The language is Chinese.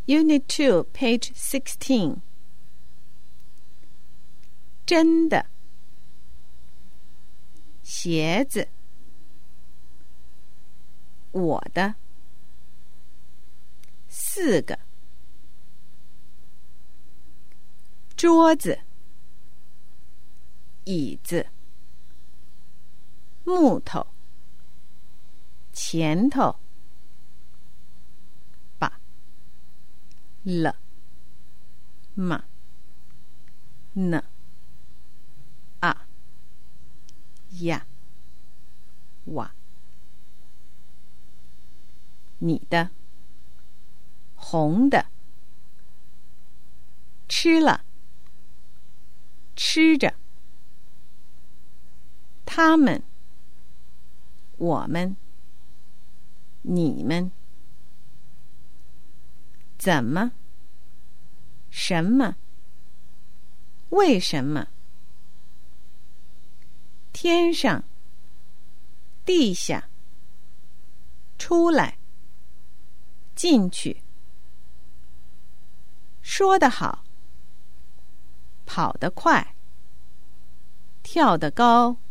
Unit 2, page 16. 真的，鞋子，我的，4个，桌子，椅子，木头，前头，把，了，嘛，呢，啊，呀，哇，你的，红的，吃了，吃着，他们，我们，你们，怎么，什么，为什么，天上，地下，出来，进去，说得好，跑得快，跳得高，